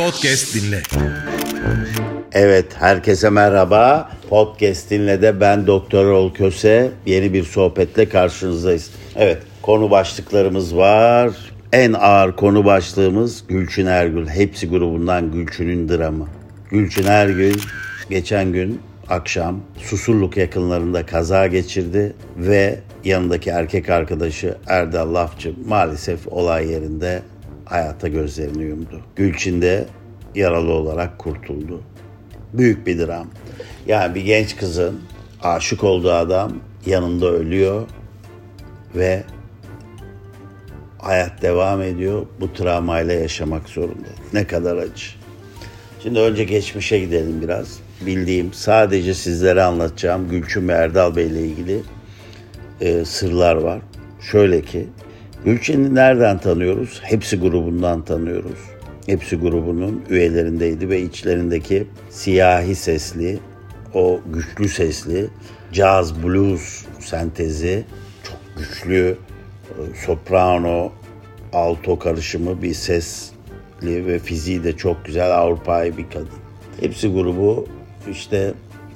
Podcast dinle. Evet, herkese merhaba. Podcast dinle ben Doktor Erol Köse. Yeni bir sohbetle karşınızdayız. Evet, konu başlıklarımız var. En ağır konu başlığımız Gülçin Ergül. Hepsi grubundan Gülçin'in dramı. Gülçin Ergül geçen gün akşam Susurluk yakınlarında kaza geçirdi ve yanındaki erkek arkadaşı Erdal Lafçı maalesef olay yerinde hayata gözlerini yumdu. Gülçin de yaralı olarak kurtuldu. Büyük bir dram. Yani bir genç kızın aşık olduğu adam yanında ölüyor ve hayat devam ediyor. Bu travmayla yaşamak zorunda. Ne kadar acı. Şimdi önce geçmişe gidelim biraz. Bildiğim, sadece sizlere anlatacağım Gülçin ve Erdal Bey ile ilgili sırlar var. Şöyle ki, Gülçin'i nereden tanıyoruz? Hepsi grubundan tanıyoruz. Hepsi grubunun üyelerindeydi ve içlerindeki siyahi sesli, o güçlü sesli, caz, blues sentezi, çok güçlü, soprano, alto karışımı bir sesli ve fiziği de çok güzel Avrupa'yı bir kadın. Hepsi grubu işte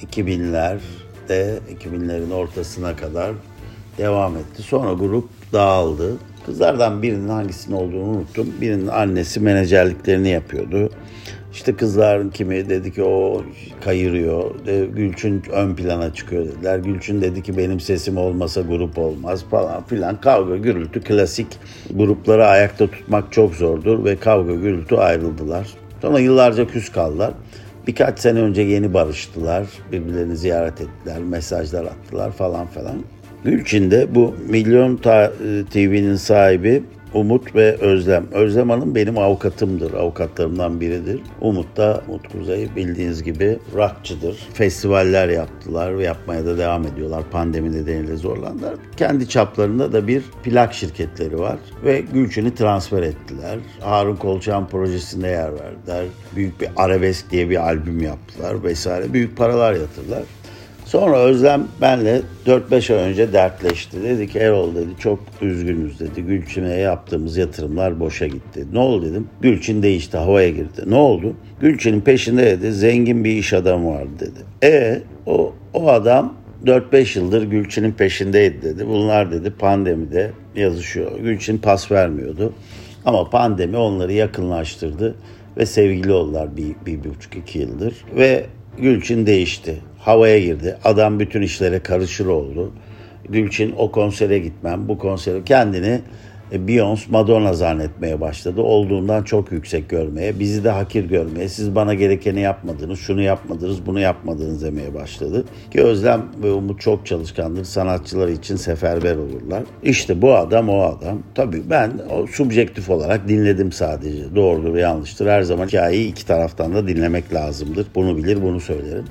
2000'lerin ortasına kadar devam etti. Sonra grup dağıldı. Kızlardan birinin hangisinin olduğunu unuttum. Birinin annesi menajerliklerini yapıyordu. İşte kızların kimi dedi ki o kayırıyor. Gülçin ön plana çıkıyor dediler. Gülçin dedi ki benim sesim olmasa grup olmaz falan filan. Kavga gürültü klasik. Grupları ayakta tutmak çok zordur ve kavga gürültü ayrıldılar. Sonra yıllarca küs kaldılar. Birkaç sene önce yeni barıştılar. Birbirlerini ziyaret ettiler. Mesajlar attılar falan falan. Gülçin de bu Milyon TV'nin sahibi Umut ve Özlem. Özlem Hanım benim avukatımdır. Avukatlarımdan biridir. Umut Kuzey bildiğiniz gibi rockçıdır. Festivaller yaptılar ve yapmaya da devam ediyorlar. Pandemi nedeniyle zorlandılar. Kendi çaplarında da bir plak şirketleri var. Ve Gülçin'i transfer ettiler. Harun Kolçak'ın projesinde yer verdiler. Büyük bir arabesk diye bir albüm yaptılar vesaire. Büyük paralar yatırdılar. Sonra Özlem benle 4-5 ay önce dertleşti. Dedi ki Erol dedi çok üzgünüz dedi. Gülçin'e yaptığımız yatırımlar boşa gitti. Ne oldu dedim. Gülçin değişti, havaya girdi. Ne oldu? Gülçin'in peşinde dedi zengin bir iş adamı vardı dedi. O adam 4-5 yıldır Gülçin'in peşindeydi dedi. Bunlar dedi pandemide yazışıyor. Gülçin pas vermiyordu. Ama pandemi onları yakınlaştırdı ve sevgili oldular bir buçuk iki yıldır. Ve Gülçin değişti. Havaya girdi. Adam bütün işlere karışır oldu. Gülçin o konsere gitmem, bu konsere kendini Beyoncé, Madonna zannetmeye başladı. Olduğundan çok yüksek görmeye, bizi de hakir görmeye, siz bana gerekeni yapmadınız, şunu yapmadınız, bunu yapmadınız demeye başladı. Ki Özlem ve Umut çok çalışkandır. Sanatçılar için seferber olurlar. İşte bu adam o adam. Tabii ben o subjektif olarak dinledim sadece. Doğrudur, yanlıştır. Her zaman hikayeyi iki taraftan da dinlemek lazımdır. Bunu bilir, bunu söylerim.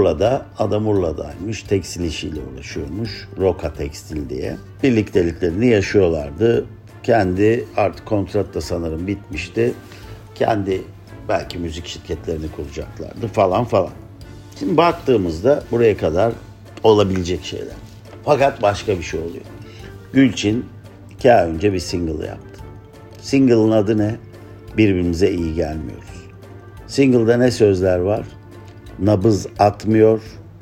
Urla'daymış. Tekstil işiyle uğraşıyormuş. Roka Tekstil diye. Birlikteliklerini yaşıyorlardı. Kendi artık kontrat da sanırım bitmişti. Kendi belki müzik şirketlerini kuracaklardı falan. Şimdi baktığımızda buraya kadar olabilecek şeyler. Fakat başka bir şey oluyor. Gülçin 2 ay önce bir single yaptı. Single'ın adı ne? Birbirimize iyi gelmiyoruz. Single'da ne sözler var? Nabız atmıyor,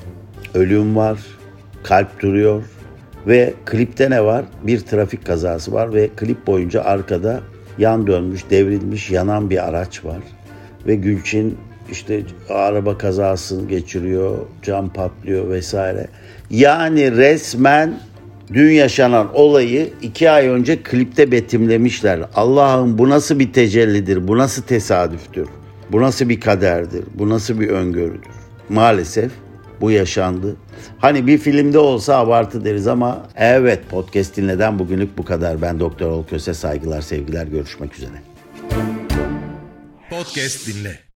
ölüm var, kalp duruyor. Ve klipte ne var? Bir trafik kazası var ve klip boyunca arkada yan dönmüş, devrilmiş, yanan bir araç var. Ve Gülçin işte araba kazasını geçiriyor, cam patlıyor vesaire. Yani resmen dün yaşanan olayı 2 ay önce klipte betimlemişler. Allah'ım bu nasıl bir tecellidir, bu nasıl tesadüftür, bu nasıl bir kaderdir, bu nasıl bir öngörüdür. Maalesef bu yaşandı. Hani bir filmde olsa abartı deriz ama evet, podcast dinleden bugünlük bu kadar. Ben Doktor Erol Köse, saygılar, sevgiler, görüşmek üzere. Podcast dinle.